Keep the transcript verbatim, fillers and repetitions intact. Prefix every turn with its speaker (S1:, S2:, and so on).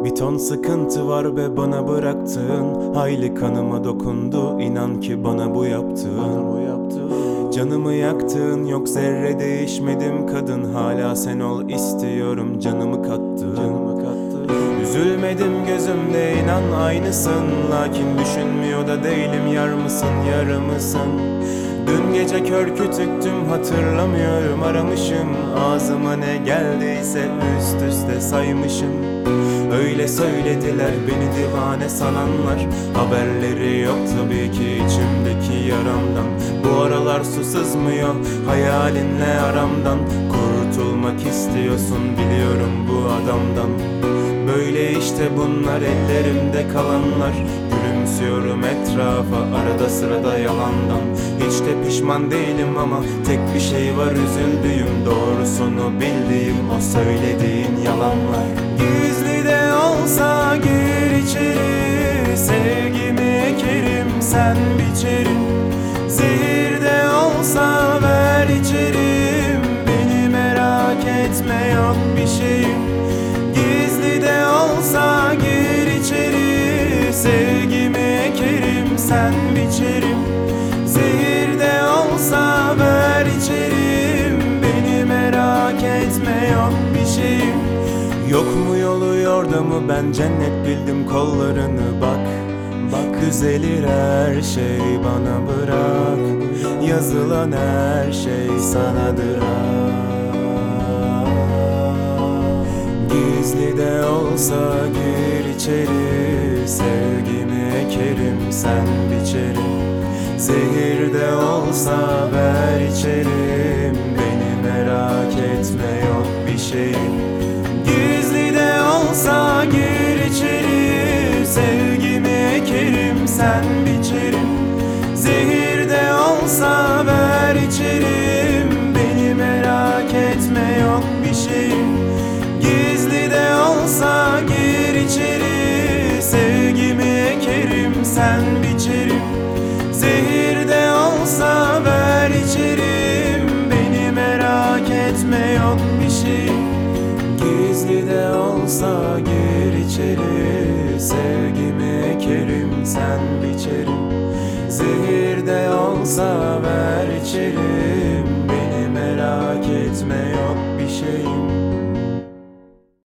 S1: Bir ton sıkıntı var be bana bıraktığın, hayli kanıma dokundu, inan ki bana bu yaptığın, bu yaptığın. Canımı yaktın, yok zerre değişmedim kadın, hala sen ol istiyorum, canımı kattın, canımı kattın. Üzülmedim gözümde, inan aynısın, lakin düşünmüyor da değilim, yar mısın yarı mısın? Dün gece kör kütüktüm, hatırlamıyorum, aramışım, ağzıma ne geldiyse üst üste saymışım. Öyle söylediler beni divane sananlar, haberleri yok tabii ki içimdeki yaramdan. Bu aralar su sızmıyor hayalinle aramdan, kurtulmak istiyorsun biliyorum bu adamdan. Böyle işte bunlar ellerimde kalanlar, gülümsüyorum etrafa arada sırada yalandan. Hiç de pişman değilim ama tek bir şey var üzüldüğüm, doğrusunu bildiğim o söylediğin yalanlar. Gizli de olsa gir içeri, sevgimi ekerim sen biçerim. Zehir de olsa ver içerim, beni merak etme yok bir şeyim. Gizli de olsa gir içeri, sevgimi ekerim sen biçerim. Zehir de olsa ver içerim, beni merak etme yok bir şeyim. Yok mu yolu yordamı, ben cennet bildim kollarını, bak bak düzelir her şey, bana bırak, yazılan her şey sanadır ah. Gizli de olsa gir içeri, sevgimi ekerim sen biçerim. Zehir de olsa ver içerim, beni merak etme yok bir şeyim. Gizli de olsa gir içeri, sevgimi ekerim sen biçerim. Zehir de olsa ver içerim, beni merak etme yok bir şeyim. Gizli de olsa gir içeri, sevgimi ekerim sen biçerim. Zehir de olsa ver içerim, beni merak etme yok bir şeyim. Gizli de olsa gir içeri, sevgimi ekerim sen biçerim. Zehir de olsa ver içerim,